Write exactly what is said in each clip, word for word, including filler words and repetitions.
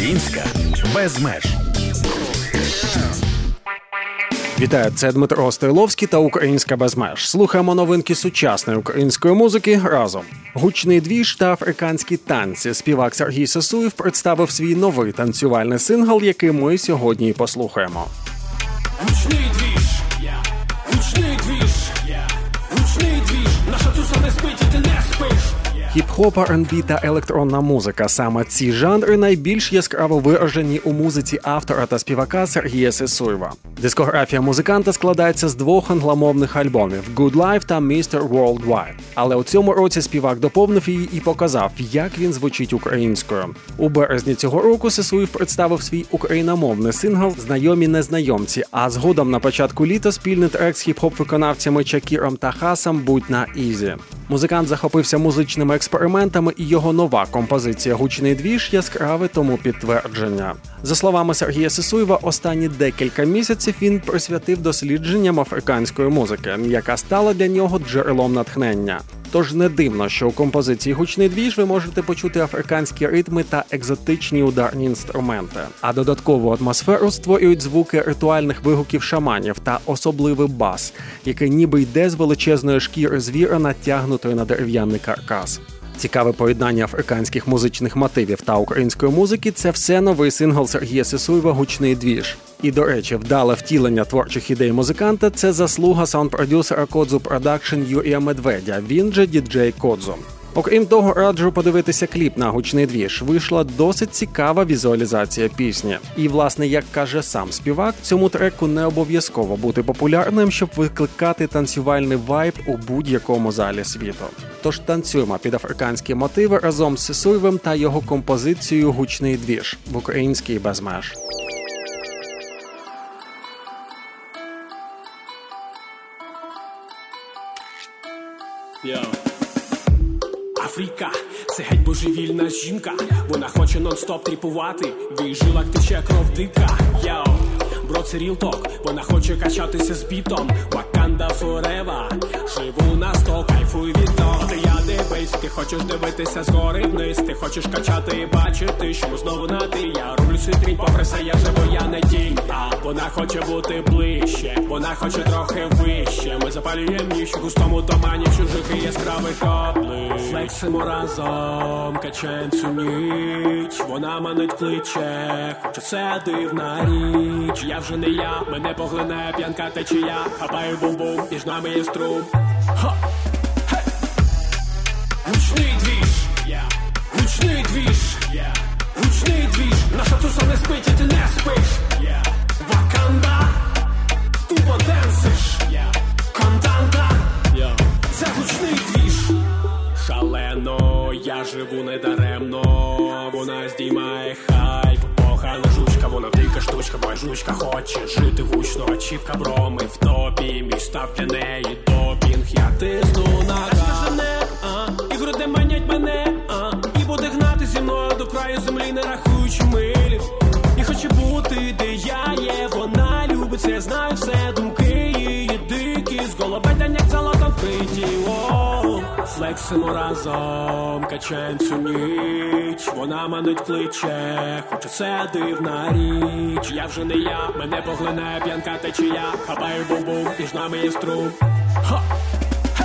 Українська без меж. Вітаю, це Дмитро Стойловський та Українська без меж. Слухаємо новинки сучасної української музики разом. Гучний двіж та африканські танці. Співак Сергій Сисуєв представив свій новий танцювальний сингл, який ми сьогодні і послухаємо. Гучний двіж, гучний двіж, гучний двіж, наша туса не спить, і ти не спиш. Хіп-хоп, ар енд бі та електронна музика. Саме ці жанри найбільш яскраво виражені у музиці автора та співака Сергія Сисуєва. Дискографія музиканта складається з двох англомовних альбомів «Good Life» та «містер Worldwide». Але у цьому році співак доповнив її і показав, як він звучить українською. У березні цього року Сисуєв представив свій україномовний сингл «Знайомі незнайомці», а згодом на початку літа спільний трек з хіп-хоп-виконавцями Чакіром та Хасом «Будь на ізі». Музикант захопився музичними експериментами, і його нова композиція «Гучний двіж» яскраве тому підтвердження. За словами Сергія Сисуєва, останні декілька місяців він присвятив дослідженням африканської музики, яка стала для нього джерелом натхнення. Тож не дивно, що у композиції «Гучний двіж» ви можете почути африканські ритми та екзотичні ударні інструменти. А додаткову атмосферу створюють звуки ритуальних вигуків шаманів та особливий бас, який ніби йде з величезної шкіри звіра, натягнутої на дерев'яний каркас. Цікаве поєднання африканських музичних мотивів та української музики – це все новий сингл Сергія Сисуєва «Гучний двіж». І, до речі, вдале втілення творчих ідей музиканта – це заслуга саунд-продюсера Кодзу Продакшн Юрія Медведя, він же діджей Кодзу. Окрім того, раджу подивитися кліп на «Гучний двіж». Вийшла досить цікава візуалізація пісні. І, власне, як каже сам співак, цьому треку не обов'язково бути популярним, щоб викликати танцювальний вайб у будь-якому залі світу. Тож танцюємо під африканські мотиви разом з Сисуєвим та його композицією «Гучний двіж» в українській без меж. Yo. Африка – це геть божевільна жінка. Вона хоче нон-стоп тріпувати, в її жилах тече кров дика. Йоу, бро, це real talk. Вона хоче качатися з бітом. Wakanda forever. Живу на сто, кайфуй від того. Ти я дивись, ти хочеш дивитися згори вниз. Ти хочеш качати і бачити, що ми знову на ти. Я роблю світрінь, попри все, я живу, я не тінь. А вона хоче бути ближче, вона хоче трохи вище. Ми запалюємо ніч у густому тумані чужих і яскравих облич. Флексимо разом, качаєм цю ніч. Вона манить кличе, хоче це дивна річ. Я вже не я, мене поглине п'янка течія. Хапаю бум-бум, між нами є струм. Ха! Хей! Гучний двіж, гучний двіж, гучний двіж. Наша туса не спить, і ти не спиш. Ваканда, тупо денсиш. Контанта, це гучний двіж. Шалено, я живу недаремно. Вона здіймає хайп. Погана жучка, вона дика штучка. Моя жучка хоче жити гучно. Ачівка, бро, ми в топі. Мій став для неї допінг. Я тисну на газ. І груди манять мене, а, і буде гнати зі мною до краю землі, не рахуючи милів. І хоче бути, де я є. Вона любить це, знаю все. Думки її дикі, з голубетень, як золотом вкриті. Флексимо разом, качаєм цю ніч. Вона манить кличе, хоче це дивна річ. Я вже не я, мене поглине п'янка течія. Хапаю бум-бум, між нами є струм. Ха! Хей!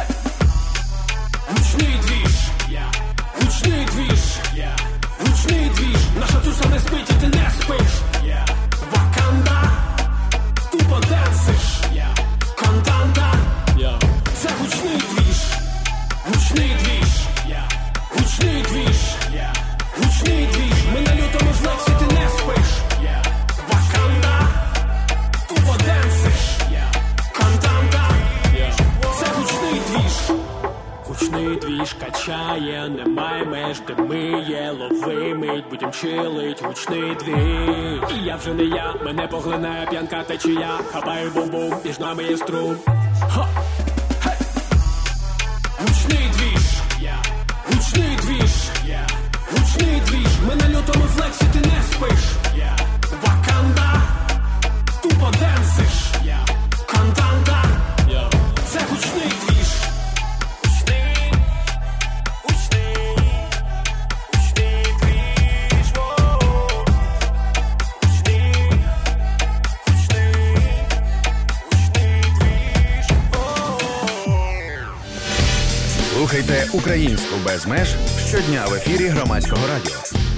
Гучний двіж, гучний двіж, гучний двіж. Наша туса не спить, і ти не спиш. Ваканда, тупо денсиш. Контанта, це гучний двіж. Гучний двіж, гучний двіж, гучний двіж. Ми на лютому флексі, ти не спиш. Ваканда, тупо денсиш. Контанта, це гучний двіж. Гучний двіж качає, немає меж, де ми є. Лови мить, будем чилить, гучний двіж. І я вже не я, мене поглине п'янка течія. Хапаю бум-бум, між нами є струм. Ха! Гучний двіж, гучний двіж, гучний двіж. Ми на лютому флексі, ти не спиш. Ваканда, тупо денсиш. Контанта, це гучний двіж. Гучний, гучний, гучний двіж. Слухайте українську без меж щодня в ефірі Громадського радіо.